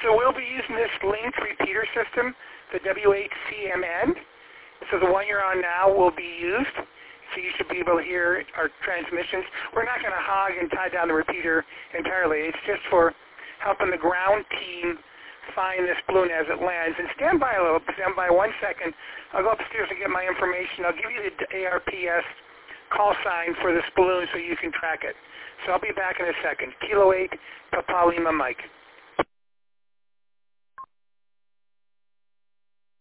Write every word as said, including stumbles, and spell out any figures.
So we'll be using this linked repeater system, the W H C M N. So the one you're on now will be used. So you should be able to hear our transmissions. We're not going to hog and tie down the repeater entirely. It's just for helping the ground team find this balloon as it lands. And stand by a little, stand by one second. I'll go upstairs and get my information. I'll give you the A R P S call sign for this balloon so you can track it. So I'll be back in a second. Kilo eight, Papa Lima Mike.